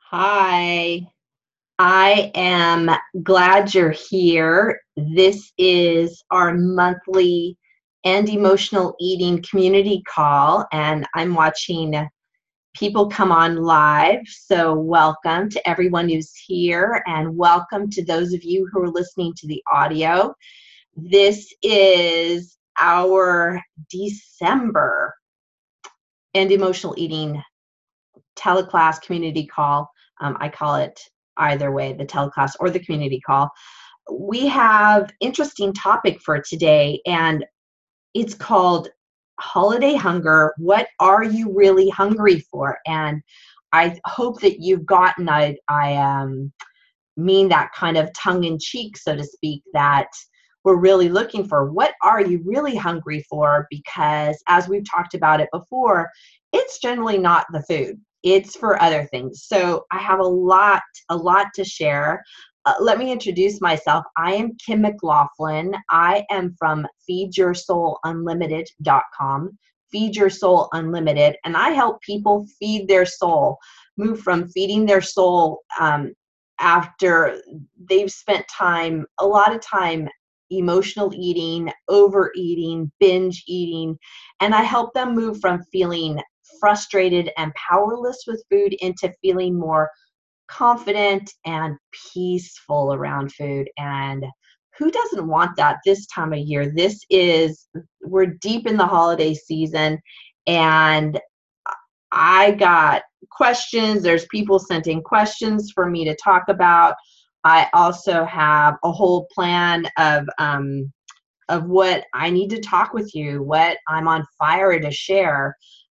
Hi, I am glad you're here. This is our monthly and emotional eating community call, and I'm watching people come on live. So, welcome to everyone who's here, and welcome to those of you who are listening to the audio. This is our December and emotional eating teleclass community call. I call it either way, the teleclass or the community call. We have interesting topic for today, and it's called holiday hunger. What are you really hungry for? And I hope that you've gotten, I mean that kind of tongue in cheek, so to speak, that we're really looking for what are you really hungry for, because as we've talked about it before, it's generally not the food, it's for other things. So I have a lot to share. Let me introduce myself. I am Kim McLaughlin. I am from feedyoursoulunlimited.com, Feed Your Soul Unlimited, and I help people feed their soul, move from feeding their soul after they've spent a lot of time emotional eating, overeating, binge eating, and I help them move from feeling frustrated and powerless with food into feeling more confident and peaceful around food. And who doesn't want that this time of year? We're deep in the holiday season, and I got questions. There's people sent in questions for me to talk about. I also have a whole plan of what I need to talk with you, what I'm on fire to share.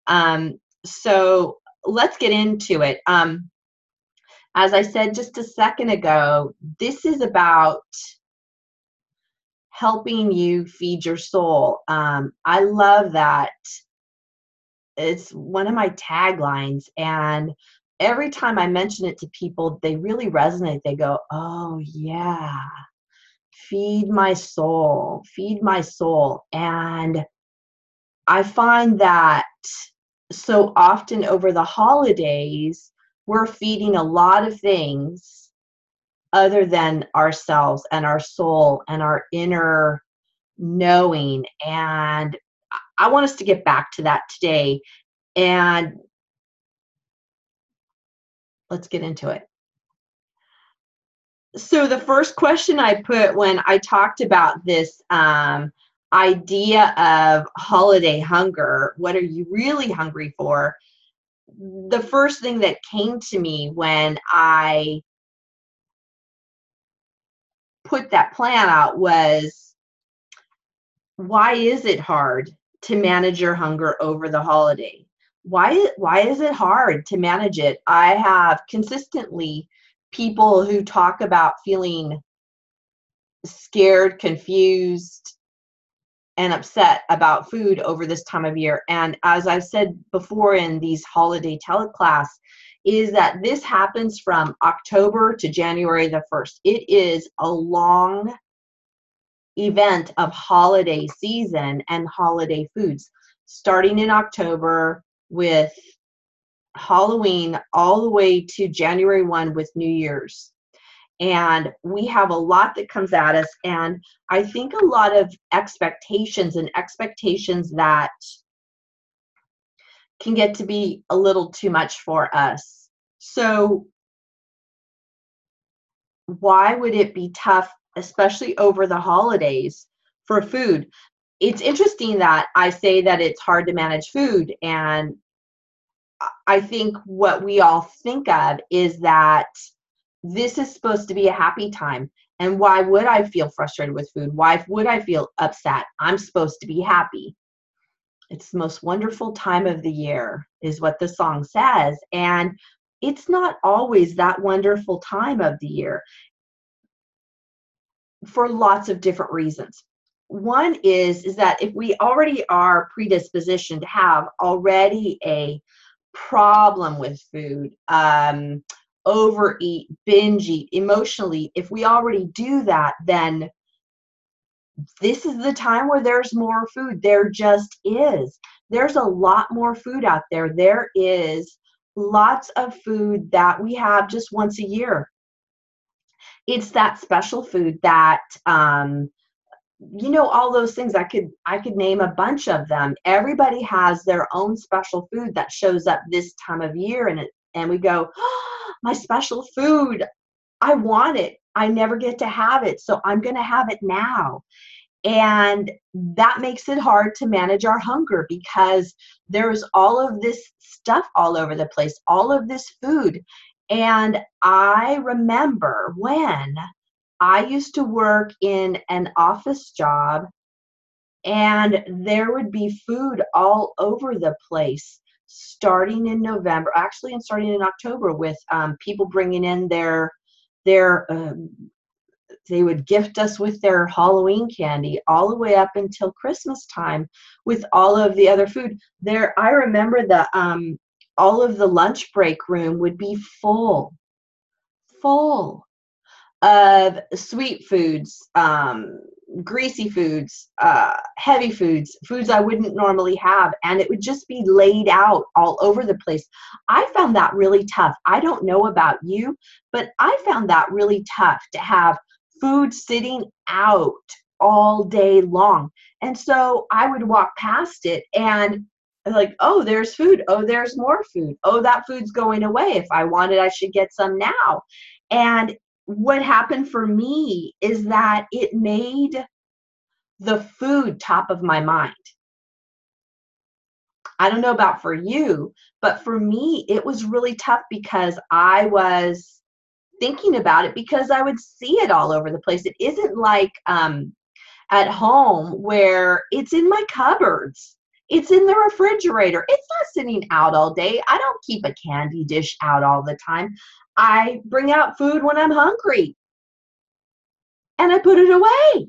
So let's get into it. As I said just a second ago, this is about helping you feed your soul. I love that. It's one of my taglines, and every time I mention it to people, they really resonate. They go, "Oh yeah, feed my soul, feed my soul." And I find that so often over the holidays, we're feeding a lot of things other than ourselves and our soul and our inner knowing. And I want us to get back to that today. And let's get into it. So the first question I put when I talked about this idea of holiday hunger, what are you really hungry for? The first thing that came to me when I put that plan out was, why is it hard to manage your hunger over the holiday? Why is it hard to manage it? I have consistently people who talk about feeling scared, confused, and upset about food over this time of year. And as I've said before in these holiday teleclass, is that this happens from October to January the 1st. It is a long event of holiday season and holiday foods, starting in October with Halloween all the way to January 1 with New Year's. And we have a lot that comes at us, and I think a lot of expectations that can get to be a little too much for us. So why would it be tough, especially over the holidays, for food? It's interesting that I say that it's hard to manage food, and I think what we all think of is that this is supposed to be a happy time. And why would I feel frustrated with food? Why would I feel upset? I'm supposed to be happy. It's the most wonderful time of the year, is what the song says. And it's not always that wonderful time of the year for lots of different reasons. One is that if we already are predispositioned to have already a problem with food, overeat, binge eat, emotionally, if we already do that, then this is the time where there's more food. There just is. There's a lot more food out there. There is lots of food that we have just once a year. It's that special food that all those things. I could name a bunch of them. Everybody has their own special food that shows up this time of year, and we go, oh, my special food, I want it. I never get to have it, so I'm going to have it now. And that makes it hard to manage our hunger because there's all of this stuff all over the place, all of this food. And I remember when I used to work in an office job, and there would be food all over the place starting in November, actually, and starting in October, with people bringing in their they would gift us with their Halloween candy all the way up until Christmas time with all of the other food. I remember all of the lunch break room would be full of sweet foods, greasy foods, heavy foods, foods I wouldn't normally have, and it would just be laid out all over the place. I found that really tough. I don't know about you, but I found that really tough to have food sitting out all day long. And so I would walk past it and like, oh, there's food. Oh, there's more food. Oh, that food's going away. If I want it, I should get some now. And what happened for me is that it made the food top of my mind. I don't know about for you, but for me, it was really tough because I was thinking about it because I would see it all over the place. It isn't like at home where it's in my cupboards. It's in the refrigerator. It's not sitting out all day. I don't keep a candy dish out all the time. I bring out food when I'm hungry and I put it away.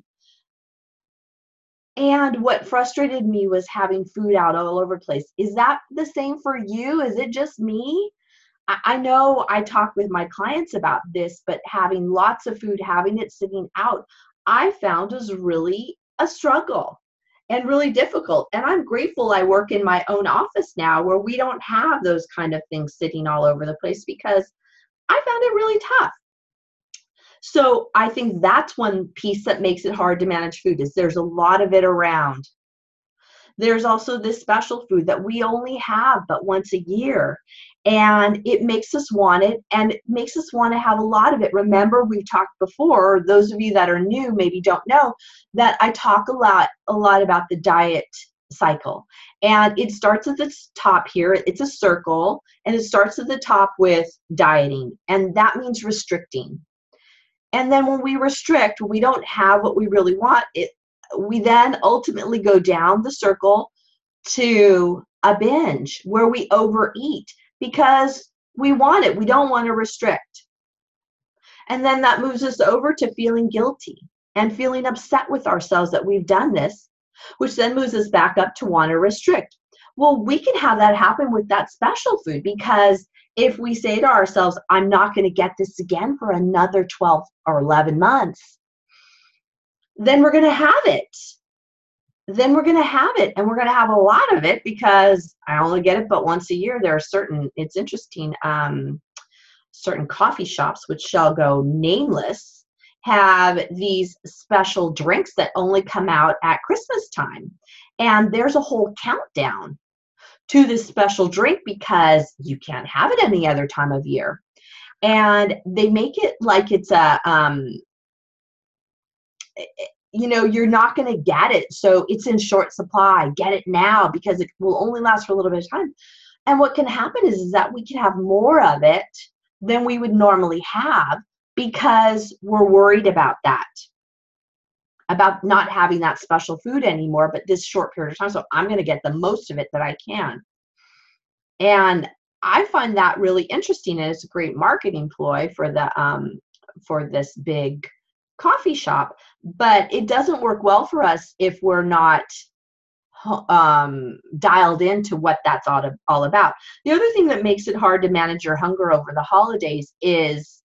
And what frustrated me was having food out all over the place. Is that the same for you? Is it just me? I know I talk with my clients about this, but having lots of food, having it sitting out, I found was really a struggle and really difficult. And I'm grateful I work in my own office now where we don't have those kind of things sitting all over the place because I found it really tough. So I think that's one piece that makes it hard to manage food is there's a lot of it around. There's also this special food that we only have but once a year. And it makes us want it, and it makes us want to have a lot of it. Remember, we've talked before, or those of you that are new maybe don't know, that I talk a lot about the diet cycle. And it starts at the top here. It's a circle, and it starts at the top with dieting. And that means restricting. And then when we restrict, we don't have what we really want. We then ultimately go down the circle to a binge where we overeat because we want it. We don't want to restrict. And then that moves us over to feeling guilty and feeling upset with ourselves that we've done this, which then moves us back up to want to restrict. Well, we can have that happen with that special food because if we say to ourselves, I'm not going to get this again for another 12 or 11 months, then we're going to have it. Then we're going to have it, and we're going to have a lot of it because I only get it but once a year. There are it's interesting, certain coffee shops, which shall go nameless, have these special drinks that only come out at Christmas time. And there's a whole countdown to this special drink because you can't have it any other time of year. And they make it like it's you're not going to get it. So it's in short supply. Get it now because it will only last for a little bit of time. And what can happen is that we can have more of it than we would normally have because we're worried about that, about not having that special food anymore, but this short period of time. So I'm going to get the most of it that I can. And I find that really interesting, and it's a great marketing ploy for this big coffee shop, but it doesn't work well for us if we're not dialed into what that's all about. The other thing that makes it hard to manage your hunger over the holidays is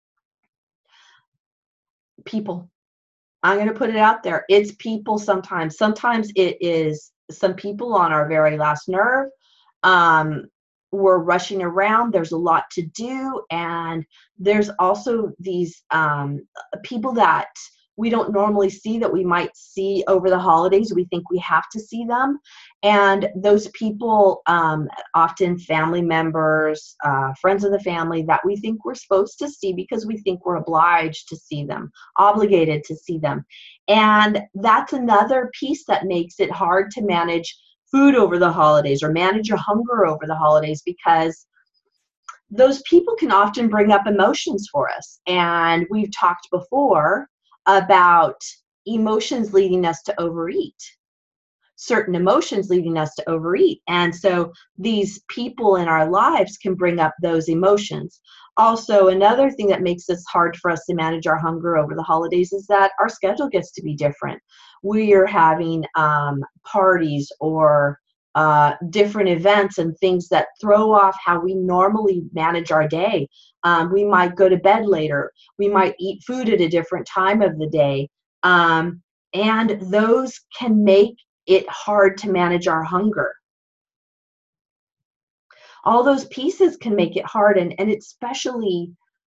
people. I'm going to put it out there. It's people sometimes. Sometimes it is some people on our very last nerve. we're rushing around, there's a lot to do, and there's also these people that we don't normally see that we might see over the holidays. We think we have to see them, and those people, often family members, friends of the family, that we think we're supposed to see because we think we're obliged to see them, obligated to see them. And that's another piece that makes it hard to manage food over the holidays or manage your hunger over the holidays, because those people can often bring up emotions for us. And we've talked before about emotions leading us to overeat, certain emotions leading us to overeat. And so these people in our lives can bring up those emotions. Also, another thing that makes it hard for us to manage our hunger over the holidays is that our schedule gets to be different. We are having parties or different events and things that throw off how we normally manage our day. We might go to bed later. We might eat food at a different time of the day. And those can make it hard to manage our hunger. All those pieces can make it hard, and it's especially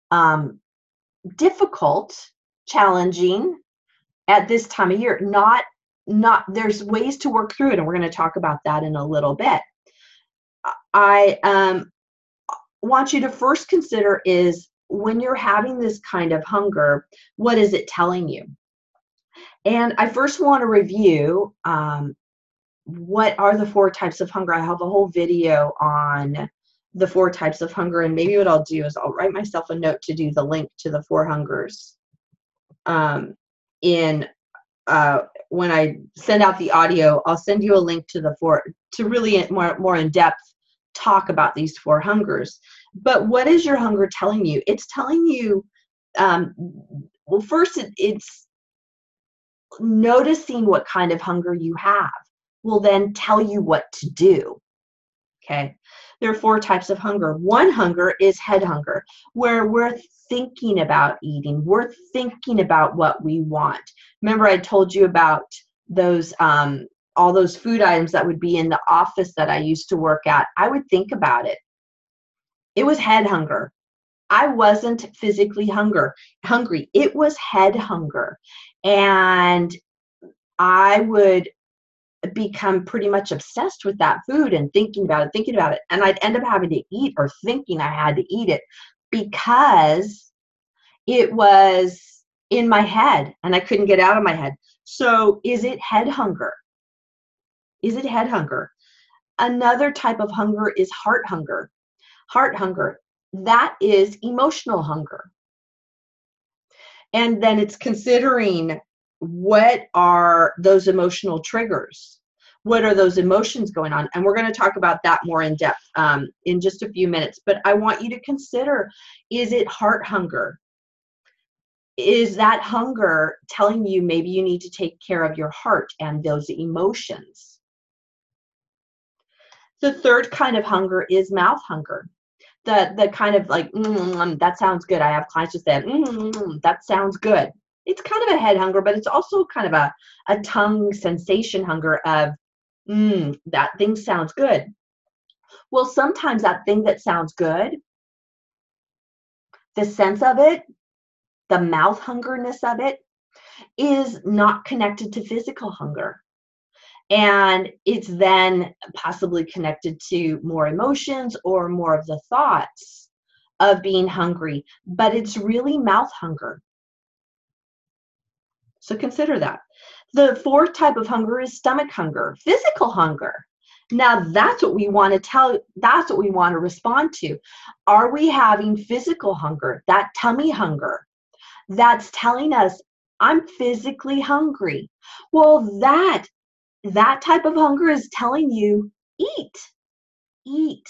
difficult, challenging at this time of year. There's ways to work through it, and we're going to talk about that in a little bit. I want you to first consider is, when you're having this kind of hunger, what is it telling you? And I first want to review what are the 4 types of hunger. I have a whole video on the 4 types of hunger, and maybe what I'll do is I'll write myself a note to do the link to the 4 hungers when I send out the audio. I'll send you a link to the 4 to really more in-depth talk about these 4 hungers. But what is your hunger telling you? It's telling you, well, first it's noticing what kind of hunger you have will then tell you what to do. Okay, there are 4 types of hunger. One hunger is head hunger, where we're thinking about eating. We're thinking about what we want. Remember, I told you about those all those food items that would be in the office that I used to work at. I would think about it. It was head hunger. I wasn't physically hungry. It was head hunger. And I would become pretty much obsessed with that food and thinking about it. And I'd end up having to eat, or thinking I had to eat it, because it was in my head and I couldn't get out of my head. So is it head hunger? Is it head hunger? Another type of hunger is heart hunger. Heart hunger, that is emotional hunger. And then it's considering, what are those emotional triggers? What are those emotions going on? And we're going to talk about that more in depth in just a few minutes. But I want you to consider, is it heart hunger? Is that hunger telling you maybe you need to take care of your heart and those emotions? The third kind of hunger is mouth hunger. The kind of like, that sounds good. I have clients who say, that sounds good. It's kind of a head hunger, but it's also kind of a tongue sensation hunger of, that thing sounds good. Well, sometimes that thing that sounds good, the sense of it, the mouth hungerness of it, is not connected to physical hunger. And it's then possibly connected to more emotions or more of the thoughts of being hungry, but it's really mouth hunger. So consider that. The 4th type of hunger is stomach hunger, physical hunger. Now that's what we want to that's what we want to respond to. Are we having physical hunger, that tummy hunger that's telling us I'm physically hungry? Well, that type of hunger is telling you, eat.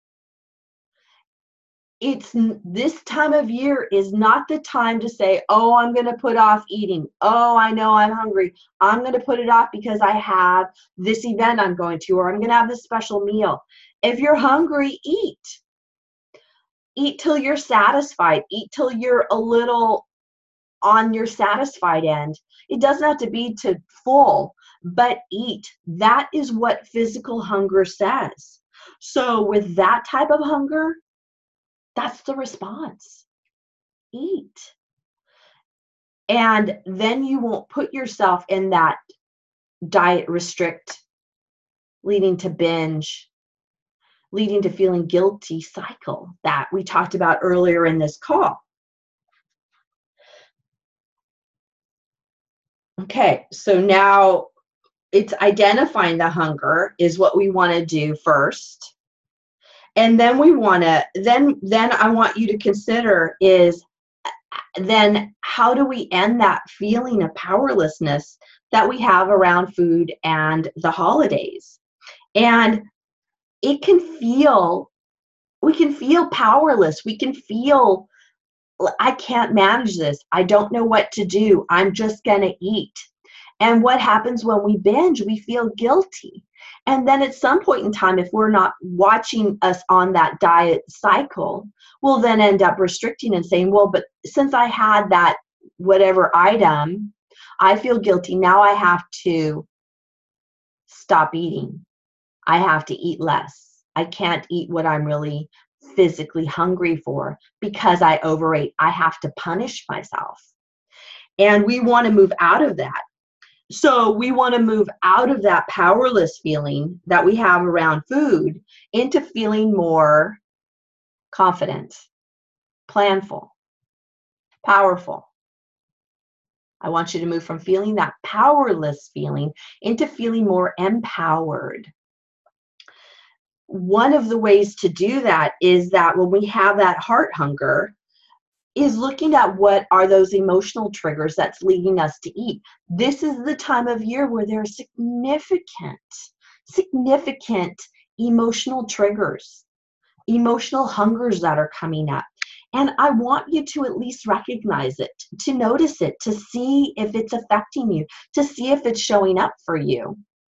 This time of year is not the time to say, oh, I'm going to put off eating. Oh, I know I'm hungry. I'm going to put it off because I have this event I'm going to, or I'm going to have this special meal. If you're hungry, eat. Eat till you're satisfied. Eat till you're a little on your satisfied end. It doesn't have to be to full, but eat. That is what physical hunger says. So with that type of hunger, that's the response. Eat. And then you won't put yourself in that diet restrict, leading to binge, leading to feeling guilty cycle that we talked about earlier in this call. Okay, so now it's identifying the hunger is what we want to do first. And then we want to, then I want you to consider is then how do we end that feeling of powerlessness that we have around food and the holidays? And it can feel, we can feel powerless. We can feel, I can't manage this. I don't know what to do. I'm just going to eat. And what happens when we binge? We feel guilty. And then at some point in time, if we're not watching us on that diet cycle, we'll then end up restricting and saying, well, but since I had that whatever item, I feel guilty. Now I have to stop eating. I have to eat less. I can't eat what I'm really physically hungry for because I overate. I have to punish myself. And we want to move out of that. So we want to move out of that powerless feeling that we have around food into feeling more confident, planful, powerful. I want you to move from feeling that powerless feeling into feeling more empowered. One of the ways to do that is that when we have that heart hunger, is looking at what are those emotional triggers that's leading us to eat. This is the time of year where there are significant emotional triggers, emotional hungers that are coming up. And I want you to at least recognize it, to notice it, to see if it's affecting you, to see if it's showing up for you.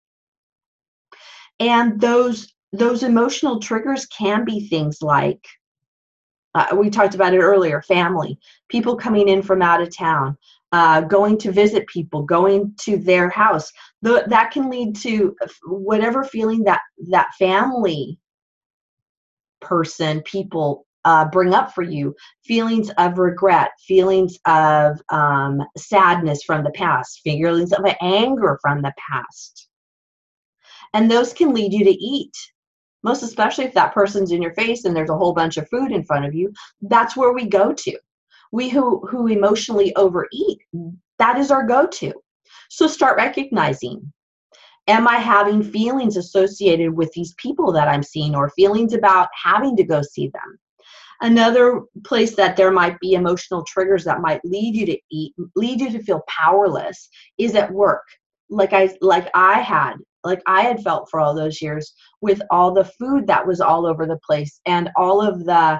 And those emotional triggers can be things like, we talked about it earlier, family, people coming in from out of town, going to visit people, going to their house. That can lead to whatever feeling that family person, people bring up for you, feelings of regret, feelings of sadness from the past, feelings of anger from the past. And those can lead you to eat. Most especially if that person's in your face and there's a whole bunch of food in front of you, that's where we go to. We who emotionally overeat, that is our go-to. So start recognizing, am I having feelings associated with these people that I'm seeing, or feelings about having to go see them? Another place that there might be emotional triggers that might lead you to eat, lead you to feel powerless, is at work. Like I had felt for all those years with all the food that was all over the place and all of the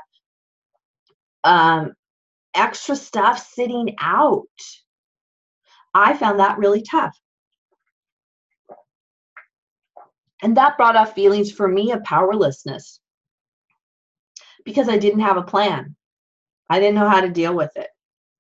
extra stuff sitting out. I found that really tough. And that brought up feelings for me of powerlessness because I didn't have a plan. I didn't know how to deal with it.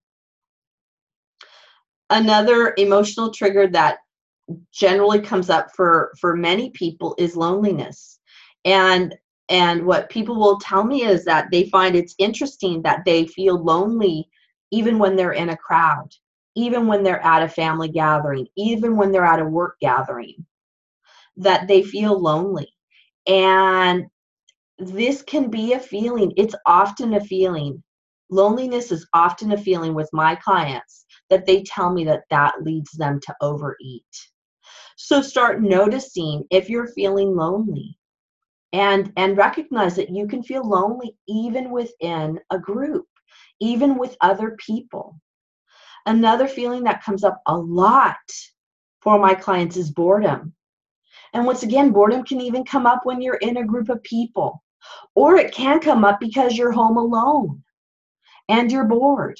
Another emotional trigger that generally comes up for many people is loneliness. And what people will tell me is that they find it's interesting that they feel lonely even when they're in a crowd, even when they're at a family gathering, even when they're at a work gathering, that they feel lonely. And this can be a feeling. It's often a feeling. Loneliness is often a feeling with my clients that they tell me that leads them to overeat. So start noticing if you're feeling lonely, and recognize that you can feel lonely even within a group, even with other people. Another feeling that comes up a lot for my clients is boredom. And once again, boredom can even come up when you're in a group of people, or it can come up because you're home alone and you're bored.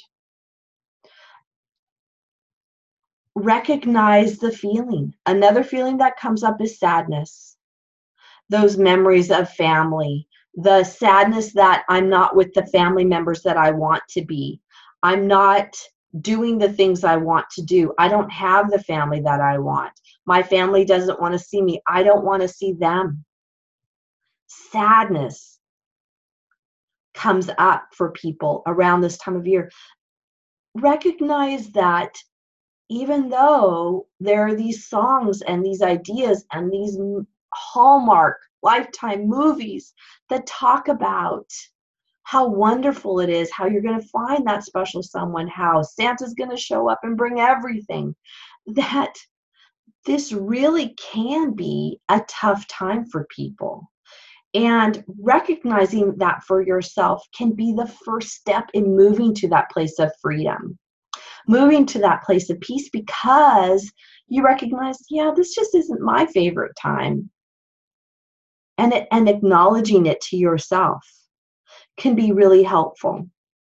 Recognize the feeling. Another feeling that comes up is sadness. Those memories of family, the sadness that I'm not with the family members that I want to be. I'm not doing the things I want to do. I don't have the family that I want. My family doesn't want to see me. I don't want to see them. sadness comes up for people around this time of year, recognize that even though there are these songs and these ideas and these Hallmark Lifetime movies that talk about how wonderful it is, how you're going to find that special someone, how Santa's going to show up and bring everything, that this really can be a tough time for people. And recognizing that for yourself can be the first step in moving to that place of freedom, moving to that place of peace, because you recognize, yeah, this just isn't my favorite time. And acknowledging it to yourself can be really helpful.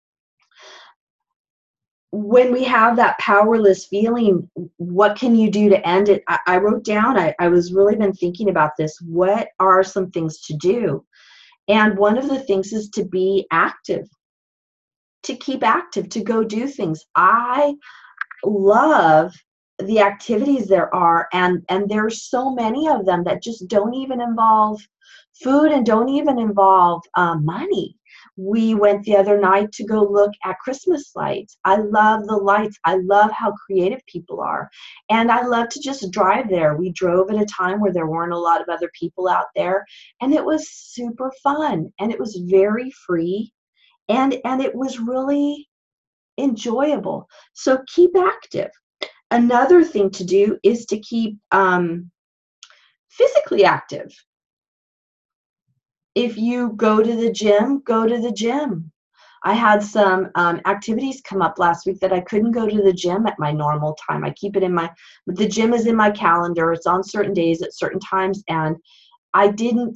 When we have that powerless feeling, what can you do to end it? I wrote down, I was really been thinking about this. What are some things to do? And one of the things is to be active, to keep active, to go do things. I love the activities there are, and there's so many of them that just don't even involve food and don't even involve money. We went the other night to go look at Christmas lights. I love the lights. I love how creative people are. And I love to just drive there. We drove at a time where there weren't a lot of other people out there, and it was super fun, and it was very free, and it was really enjoyable. So keep active. Another thing to do is to keep physically active. If you go to the gym, go to the gym. I had some activities come up last week that I couldn't go to the gym at my normal time. I keep it in the gym is in my calendar. It's on certain days at certain times, and I didn't,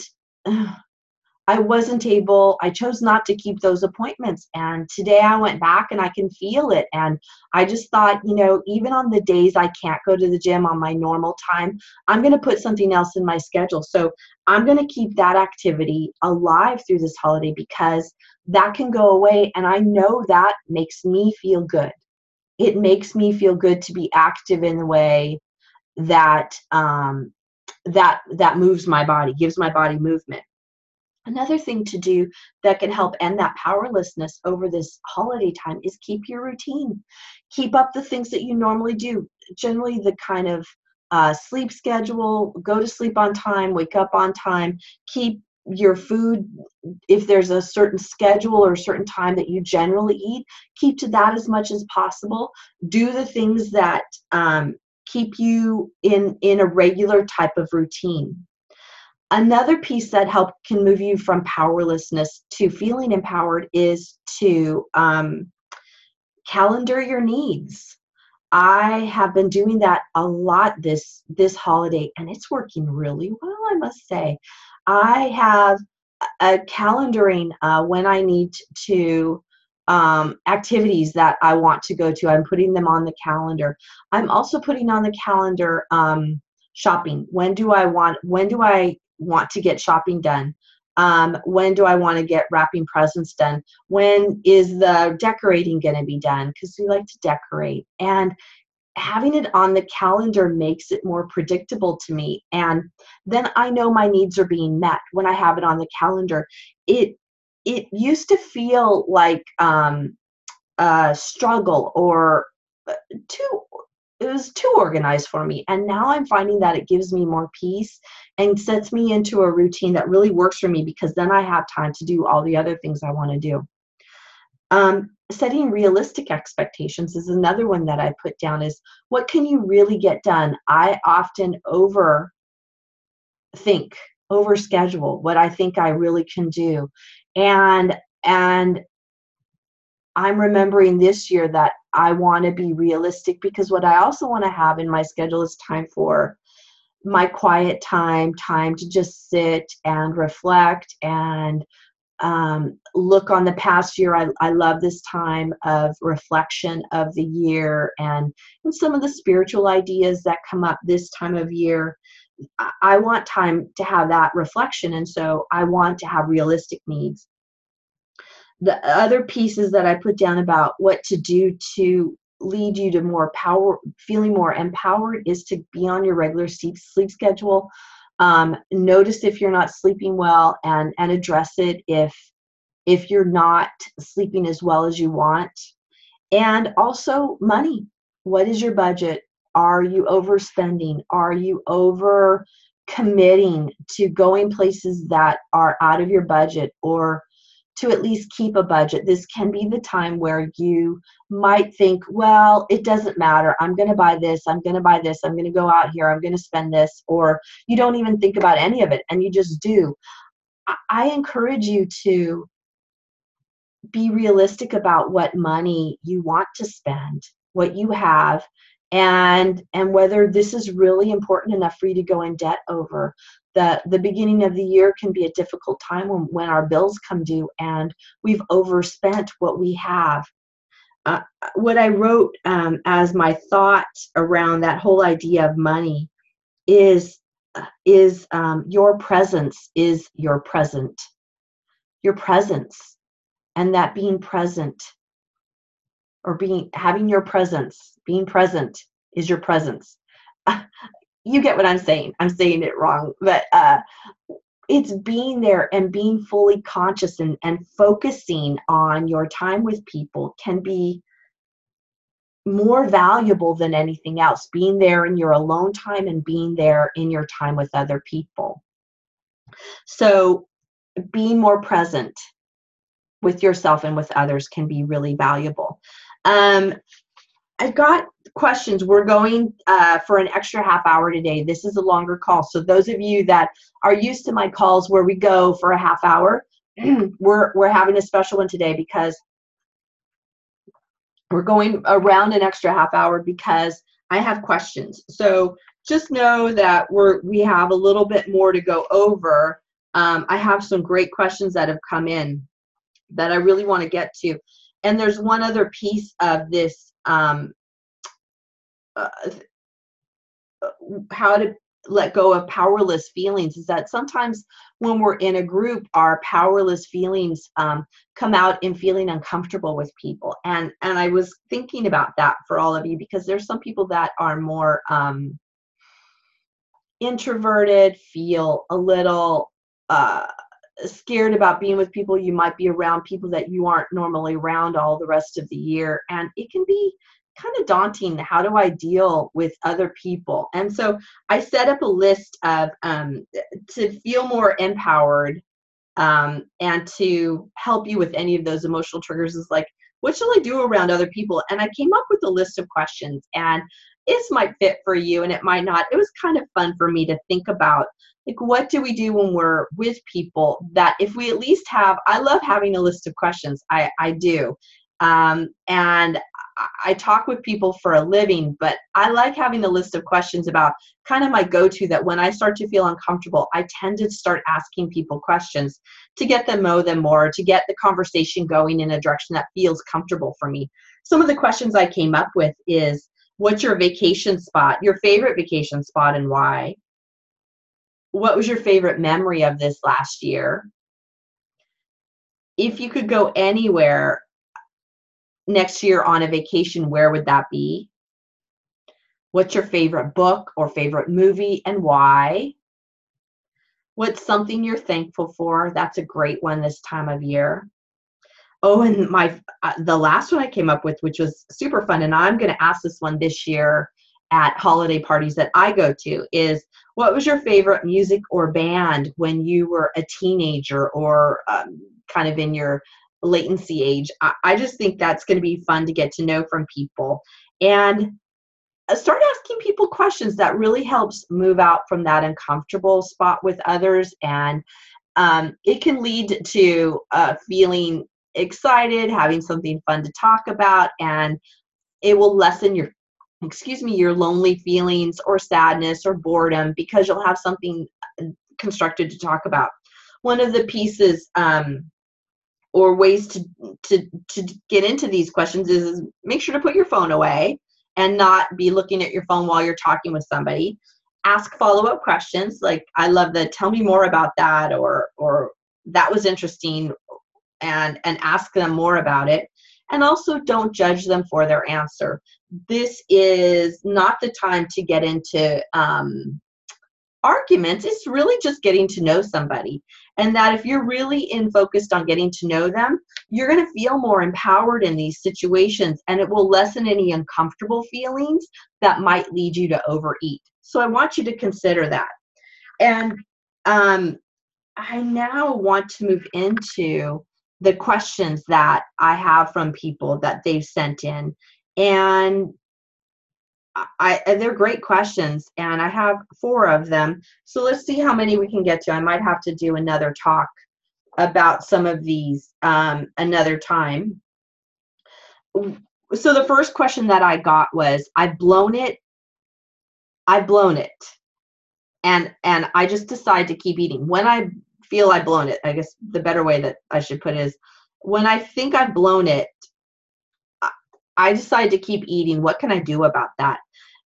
I wasn't able, I chose not to keep those appointments. And today I went back and I can feel it. And I just thought, even on the days I can't go to the gym on my normal time, I'm going to put something else in my schedule. So I'm going to keep that activity alive through this holiday, because that can go away. And I know that makes me feel good. It makes me feel good to be active in the way that, that moves my body, gives my body movement. Another thing to do that can help end that powerlessness over this holiday time is keep your routine. Keep up the things that you normally do. Generally, the kind of sleep schedule, go to sleep on time, wake up on time, keep your food, if there's a certain schedule or a certain time that you generally eat, keep to that as much as possible. Do the things that keep you in a regular type of routine. Another piece that can move you from powerlessness to feeling empowered is to calendar your needs. I have been doing that a lot this holiday, and it's working really well, I must say. I have a calendaring when I need to activities that I want to go to. I'm putting them on the calendar. I'm also putting on the calendar shopping. When do I want to get shopping done? When do I want to get wrapping presents done? When is the decorating going to be done? Because we like to decorate. And having it on the calendar makes it more predictable to me. And then I know my needs are being met when I have it on the calendar. It used to feel like a struggle, or too it was too organized for me. And now I'm finding that it gives me more peace and sets me into a routine that really works for me, because then I have time to do all the other things I want to do. Setting realistic expectations is another one that I put down, is what can you really get done? I often overthink, overschedule what I think I really can do. And I'm remembering this year that I want to be realistic, because what I also want to have in my schedule is time for my quiet time to just sit and reflect and look on the past year. I love this time of reflection of the year, and some of the spiritual ideas that come up this time of year. I want time to have that reflection, and so I want to have realistic needs. The other pieces that I put down about what to do to lead you to more power, feeling more empowered, is to be on your regular sleep schedule. Notice if you're not sleeping well, and address it if you're not sleeping as well as you want. And also money. What is your budget? Are you overspending? Are you over committing to going places that are out of your budget, or to at least keep a budget? This can be the time where you might think, well, it doesn't matter. I'm going to buy this. I'm going to buy this. I'm going to go out here. I'm going to spend this. Or you don't even think about any of it and you just do. I encourage you to be realistic about what money you want to spend, what you have, and whether this is really important enough for you to go in debt over. The beginning of the year can be a difficult time when our bills come due and we've overspent what we have. What I wrote as my thought around that whole idea of money is your presence is your present. Your presence. And that being present, or having your presence, being present is your presence. You get what I'm saying. I'm saying it wrong, but it's being there and being fully conscious and focusing on your time with people can be more valuable than anything else. Being there in your alone time and being there in your time with other people. So being more present with yourself and with others can be really valuable. I've got questions. We're going for an extra half hour today. This is a longer call. So those of you that are used to my calls where we go for a half hour, we're having a special one today because we're going around an extra half hour because I have questions. So just know that we have a little bit more to go over. I have some great questions that have come in that I really want to get to. And there's one other piece of this, how to let go of powerless feelings, is that sometimes when we're in a group, our powerless feelings come out in feeling uncomfortable with people. And I was thinking about that for all of you, because there's some people that are more introverted, feel a little scared about being with people. You might be around people that you aren't normally around all the rest of the year, and it can be kind of daunting. How do I deal with other people? And so I set up a list of to feel more empowered and to help you with any of those emotional triggers, is like, what shall I do around other people? And I came up with a list of questions, and this might fit for you and it might not. It was kind of fun for me to think about, like, what do we do when we're with people that if we at least have, I love having a list of questions. I do. And I talk with people for a living, but I like having a list of questions about kind of my go-to, that when I start to feel uncomfortable, I tend to start asking people questions to get them know them more, to get the conversation going in a direction that feels comfortable for me. Some of the questions I came up with is, what's your vacation spot, your favorite vacation spot, and why? What was your favorite memory of this last year? If you could go anywhere next year on a vacation, where would that be? What's your favorite book or favorite movie, and why? What's something you're thankful for? That's a great one this time of year. Oh, and the last one I came up with, which was super fun, and I'm going to ask this one this year at holiday parties that I go to, is, what was your favorite music or band when you were a teenager, or kind of in your latency age? I just think that's going to be fun to get to know from people, and start asking people questions. That really helps move out from that uncomfortable spot with others, and it can lead to feeling excited, having something fun to talk about, and it will lessen your lonely feelings or sadness or boredom, because you'll have something constructed to talk about. One of the pieces or ways to get into these questions is make sure to put your phone away and not be looking at your phone while you're talking with somebody. Ask follow-up questions, like, I love the tell me more about that, or that was interesting, and ask them more about it. And also, don't judge them for their answer. This is not the time to get into arguments, it's really just getting to know somebody. And that if you're really focused on getting to know them, you're going to feel more empowered in these situations, and it will lessen any uncomfortable feelings that might lead you to overeat. So I want you to consider that. And I now want to move into the questions that I have from people that they've sent in. And they're great questions, and I have 4 of them. So let's see how many we can get to. I might have to do another talk about some of these another time. So the first question that I got was, I've blown it, and I just decide to keep eating. When I feel I've blown it, I guess the better way that I should put it is, when I think I've blown it, I decide to keep eating. What can I do about that?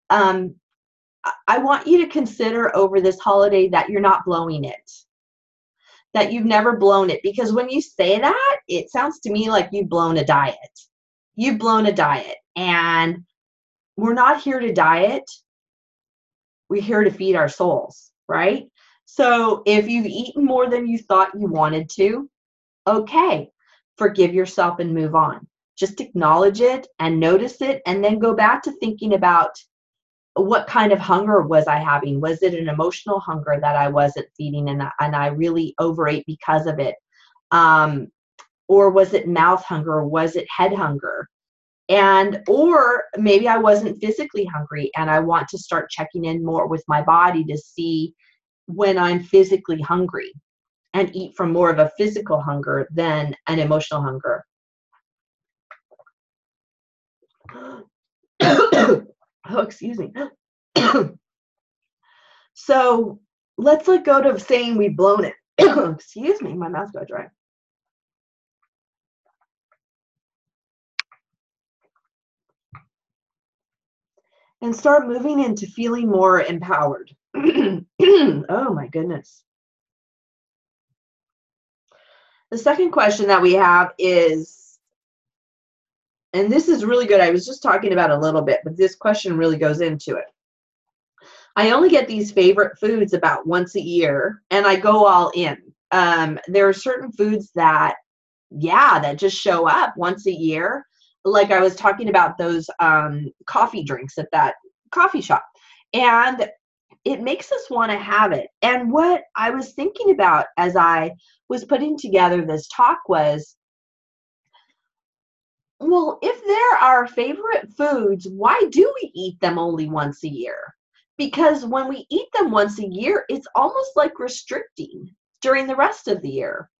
I want you to consider over this holiday that you're not blowing it, that you've never blown it. Because when you say that, it sounds to me like you've blown a diet. You've blown a diet. And we're not here to diet. We're here to feed our souls, right? So if you've eaten more than you thought you wanted to, okay, forgive yourself and move on. Just acknowledge it and notice it, and then go back to thinking about, what kind of hunger was I having? Was it an emotional hunger that I wasn't feeding and I really overate because of it? Or was it mouth hunger? Or was it head hunger? Or maybe I wasn't physically hungry, and I want to start checking in more with my body to see when I'm physically hungry, and eat from more of a physical hunger than an emotional hunger. Oh, excuse me. So let's let go of saying we've blown it. Excuse me, my mouth got dry. And start moving into feeling more empowered. Oh my goodness. The second question that we have is, and this is really good. I was just talking about a little bit, but this question really goes into it. I only get these favorite foods about once a year, and I go all in. There are certain foods that, that just show up once a year. Like I was talking about those coffee drinks at that coffee shop. And it makes us want to have it. And what I was thinking about as I was putting together this talk was, well, if they're our favorite foods, why do we eat them only once a year? Because when we eat them once a year, it's almost like restricting during the rest of the year.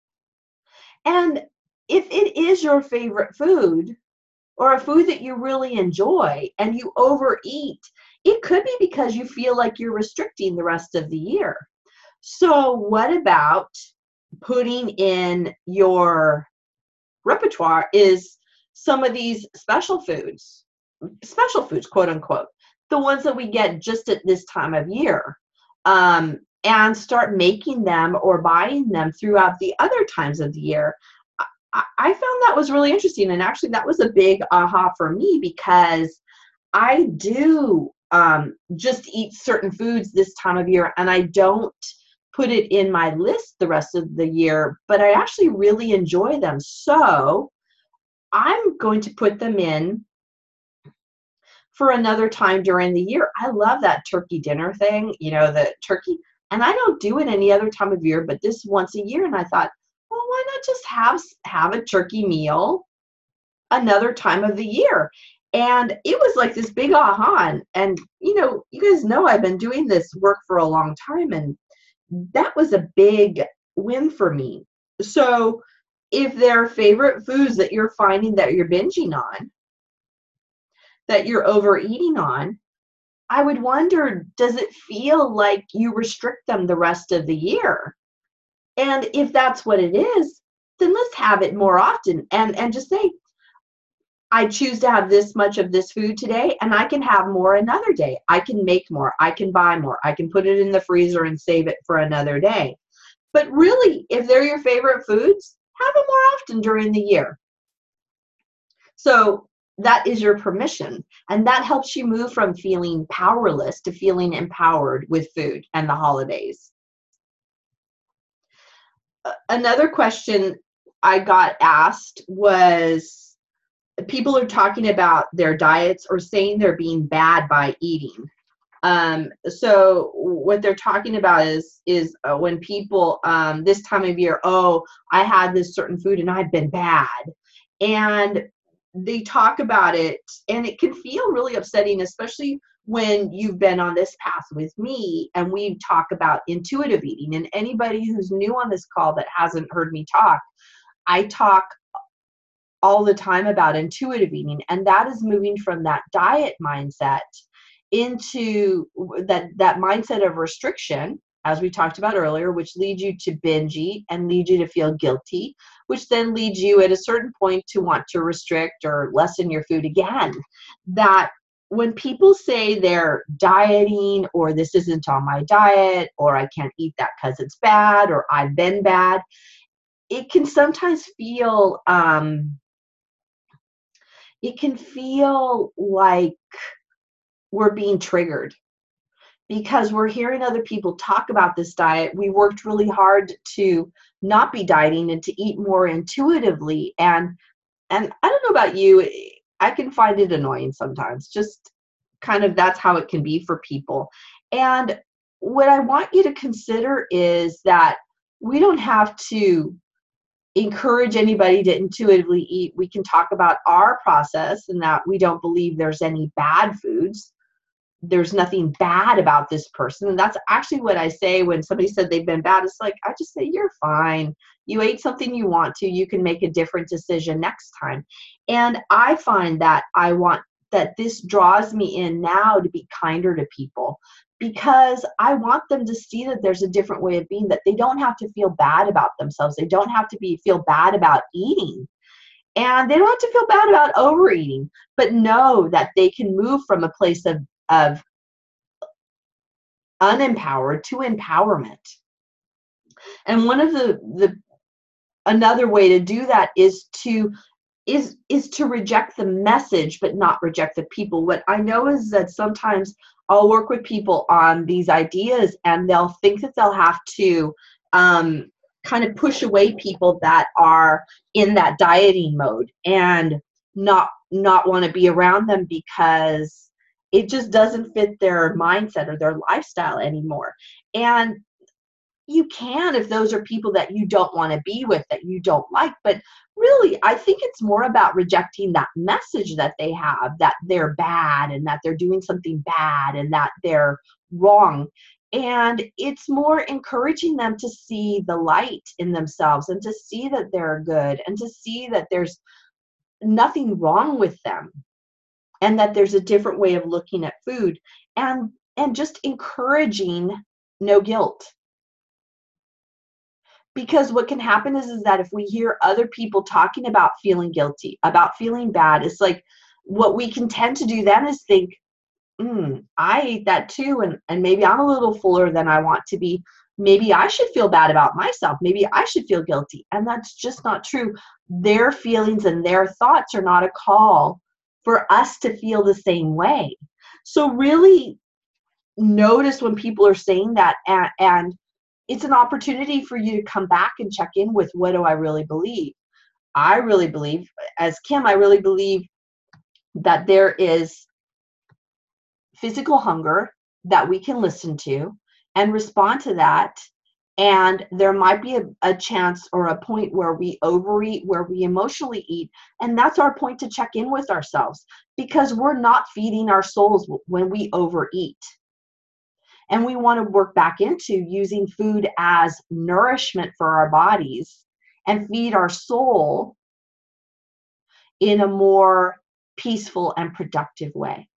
And if it is your favorite food, or a food that you really enjoy, and you overeat, it could be because you feel like you're restricting the rest of the year. So what about putting in your repertoire is some of these special foods, quote unquote, the ones that we get just at this time of year, and start making them or buying them throughout the other times of the year. I found that was really interesting, and actually that was a big aha for me, because I do just eat certain foods this time of year, and I don't put it in my list the rest of the year, but I actually really enjoy them. So I'm going to put them in for another time during the year. I love that turkey dinner thing, the turkey, and I don't do it any other time of year, but this once a year. And I thought, well, why not just have a turkey meal another time of the year? And it was like this big aha. And you guys know I've been doing this work for a long time, and that was a big win for me. So if there are favorite foods that you're finding that you're binging on, that you're overeating on, I would wonder, does it feel like you restrict them the rest of the year? And if that's what it is, then let's have it more often, and just say, I choose to have this much of this food today, and I can have more another day. I can make more. I can buy more. I can put it in the freezer and save it for another day. But really, if they're your favorite foods, have them more often during the year. So that is your permission. And that helps you move from feeling powerless to feeling empowered with food and the holidays. Another question I got asked was, people are talking about their diets or saying they're being bad by eating. So what they're talking about is when people this time of year, oh, I had this certain food and I've been bad, and they talk about it, and it can feel really upsetting, especially when you've been on this path with me and we talk about intuitive eating. And anybody who's new on this call that hasn't heard me talk, I talk all the time about intuitive eating, and that is moving from that diet mindset into that mindset of restriction, as we talked about earlier, which leads you to binge eat and leads you to feel guilty, which then leads you at a certain point to want to restrict or lessen your food again. That when people say they're dieting, or this isn't on my diet, or I can't eat that because it's bad, or I've been bad, it can sometimes feel like we're being triggered because we're hearing other people talk about this diet. We worked really hard to not be dieting and to eat more intuitively. And I don't know about you, I can find it annoying sometimes. Just kind of, that's how it can be for people. And what I want you to consider is that we don't have to encourage anybody to intuitively eat. We can talk about our process and that we don't believe there's any bad foods. There's nothing bad about this person. And that's actually what I say when somebody said they've been bad. It's like, I just say, you're fine. You ate something you want to. You can make a different decision next time. And I find that that this draws me in now to be kinder to people, because I want them to see that there's a different way of being, that they don't have to feel bad about themselves. They don't have to feel bad about eating. And they don't have to feel bad about overeating, but know that they can move from a place of unempowered to empowerment. And one of another way to do that is to reject the message but not reject the people. What I know is that sometimes I'll work with people on these ideas and they'll think that they'll have to kind of push away people that are in that dieting mode and not want to be around them because it just doesn't fit their mindset or their lifestyle anymore. And you can, if those are people that you don't want to be with, that you don't like. But really, I think it's more about rejecting that message that they have, that they're bad and that they're doing something bad and that they're wrong. And it's more encouraging them to see the light in themselves and to see that they're good and to see that there's nothing wrong with them and that there's a different way of looking at food, and just encouraging no guilt. Because what can happen is that if we hear other people talking about feeling guilty, about feeling bad, it's like what we can tend to do then is think, I ate that too, and maybe I'm a little fuller than I want to be. Maybe I should feel bad about myself. Maybe I should feel guilty. And that's just not true. Their feelings and their thoughts are not a call for us to feel the same way. So really notice when people are saying that, and it's an opportunity for you to come back and check in with, what do I really believe? I really believe, as Kim, I really believe that there is physical hunger that we can listen to and respond to that. And there might be a chance or a point where we overeat, where we emotionally eat. And that's our point to check in with ourselves, because we're not feeding our souls when we overeat. And we want to work back into using food as nourishment for our bodies and feed our soul in a more peaceful and productive way.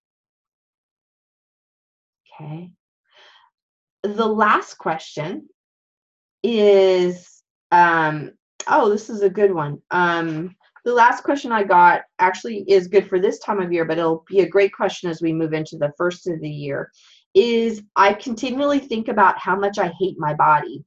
Okay. The last question is, this is a good one. The last question I got actually is good for this time of year, but it'll be a great question as we move into the first of the year, is I continually think about how much I hate my body.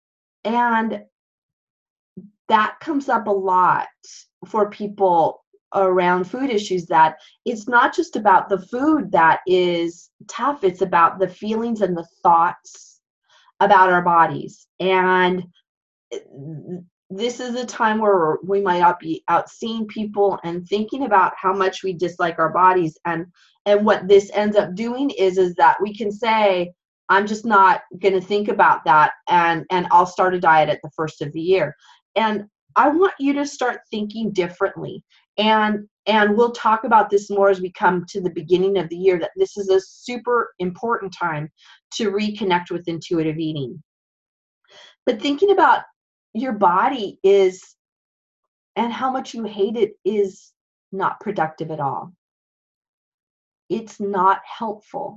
And that comes up a lot for people around food issues that it's not just about the food that is tough, it's about the feelings and the thoughts about our bodies. And this is a time where we might not be out seeing people and thinking about how much we dislike our bodies. And what this ends up doing is that we can say, I'm just not going to think about that, and I'll start a diet at the first of the year. And I want you to start thinking differently. And we'll talk about this more as we come to the beginning of the year, that this is a super important time to reconnect with intuitive eating. But thinking about your body is, and how much you hate it, is not productive at all. It's not helpful.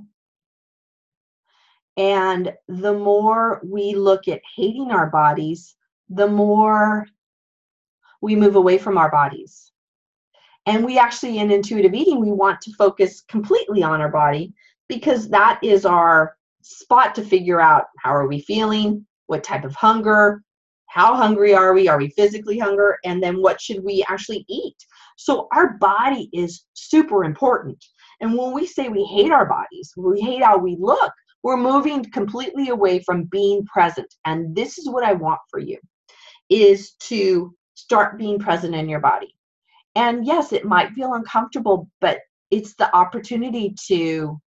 And the more we look at hating our bodies, the more we move away from our bodies. And we actually, in intuitive eating, we want to focus completely on our body, because that is our spot to figure out how are we feeling, what type of hunger, how hungry are we physically hungry, and then what should we actually eat. So our body is super important. And when we say we hate our bodies, we hate how we look, we're moving completely away from being present. And this is what I want for you, is to start being present in your body. And yes, it might feel uncomfortable, but it's the opportunity to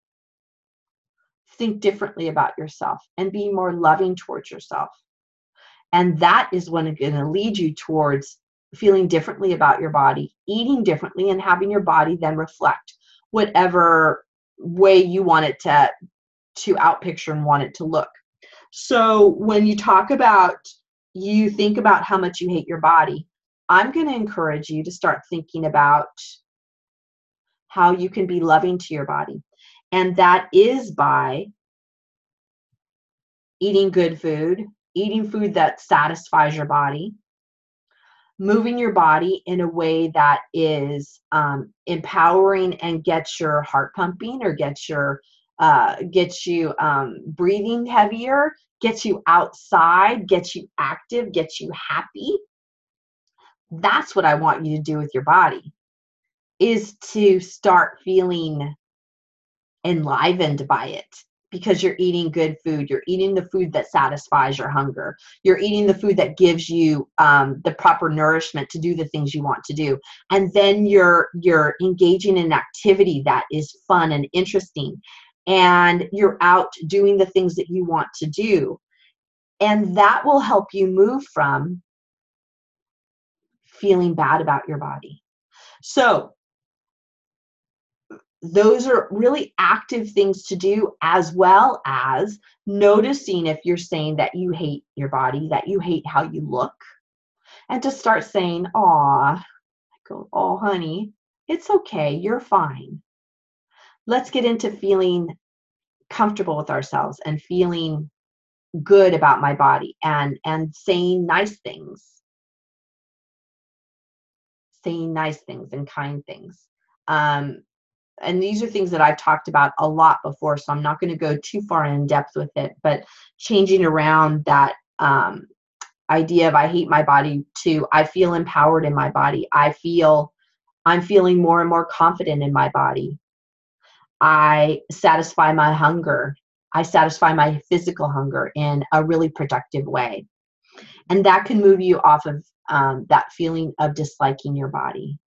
think differently about yourself and be more loving towards yourself. And that is when it's going to lead you towards feeling differently about your body, eating differently, and having your body then reflect whatever way you want it to outpicture and want it to look. So when you talk about, you think about how much you hate your body, I'm going to encourage you to start thinking about how you can be loving to your body. And that is by eating good food, eating food that satisfies your body, moving your body in a way that is empowering and gets your heart pumping, or gets you breathing heavier, gets you outside, gets you active, gets you happy. That's what I want you to do with your body, is to start feeling enlivened by it, because you're eating good food. You're eating the food that satisfies your hunger. You're eating the food that gives you the proper nourishment to do the things you want to do. And then you're engaging in activity that is fun and interesting. And you're out doing the things that you want to do. And that will help you move from feeling bad about your body. So those are really active things to do, as well as noticing if you're saying that you hate your body, that you hate how you look, and to start saying, "Aw," go, "Oh, honey, it's okay. You're fine." Let's get into feeling comfortable with ourselves and feeling good about my body, and saying nice things, and kind things. And these are things that I've talked about a lot before, so I'm not going to go too far in depth with it, but changing around that idea of I hate my body to I feel empowered in my body. I'm feeling more and more confident in my body. I satisfy my hunger. I satisfy my physical hunger in a really productive way. And that can move you off of that feeling of disliking your body.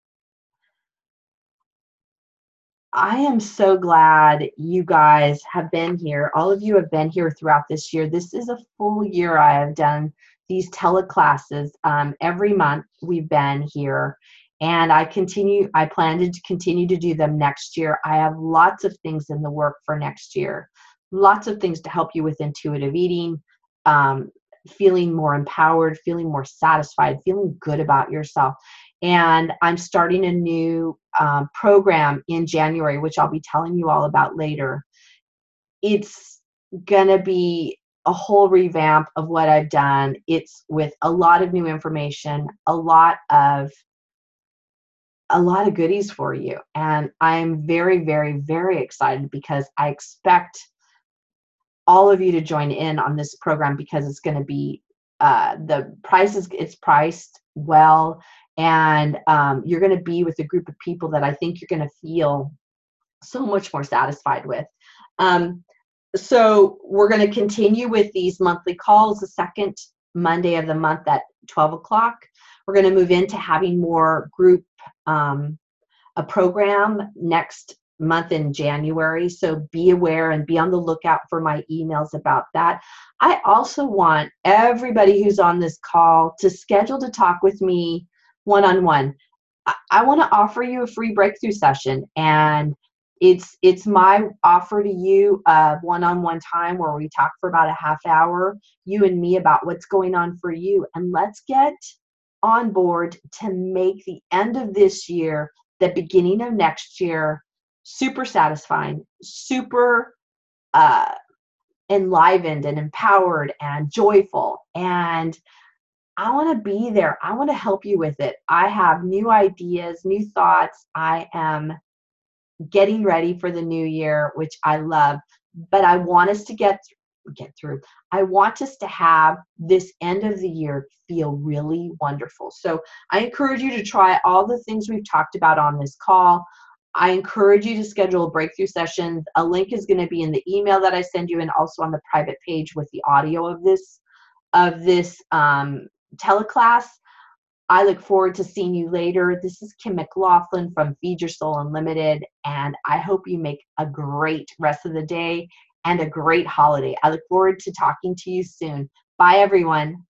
I am so glad you guys have been here. All of you have been here throughout this year. This is a full year I have done these teleclasses. Every month we've been here, and I plan to continue to do them next year. I have lots of things in the work for next year. Lots of things to help you with intuitive eating, feeling more empowered, feeling more satisfied, feeling good about yourself. And I'm starting a new program in January, which I'll be telling you all about later. It's gonna be a whole revamp of what I've done. It's with a lot of new information, a lot of goodies for you. And I'm very, very, very excited, because I expect all of you to join in on this program, because it's going to be it's priced well, And you're going to be with a group of people that I think you're going to feel so much more satisfied with. So we're going to continue with these monthly calls the second Monday of the month at 12 o'clock. We're going to move into having more group a program next month in January. So be aware and be on the lookout for my emails about that. I also want everybody who's on this call to schedule to talk with me one-on-one. I want to offer you a free breakthrough session, and it's my offer to you of one-on-one time where we talk for about a half hour, you and me, about what's going on for you. And let's get on board to make the end of this year, the beginning of next year, super satisfying, super enlivened and empowered and joyful. And I want to be there. I want to help you with it. I have new ideas, new thoughts. I am getting ready for the new year, which I love, but I want us to get through. I want us to have this end of the year feel really wonderful. So I encourage you to try all the things we've talked about on this call. I encourage you to schedule a breakthrough session. A link is going to be in the email that I send you, and also on the private page with the audio of this teleclass. I look forward to seeing you later. This is Kim McLaughlin from Feed Your Soul Unlimited, and I hope you make a great rest of the day and a great holiday. I look forward to talking to you soon. Bye, everyone.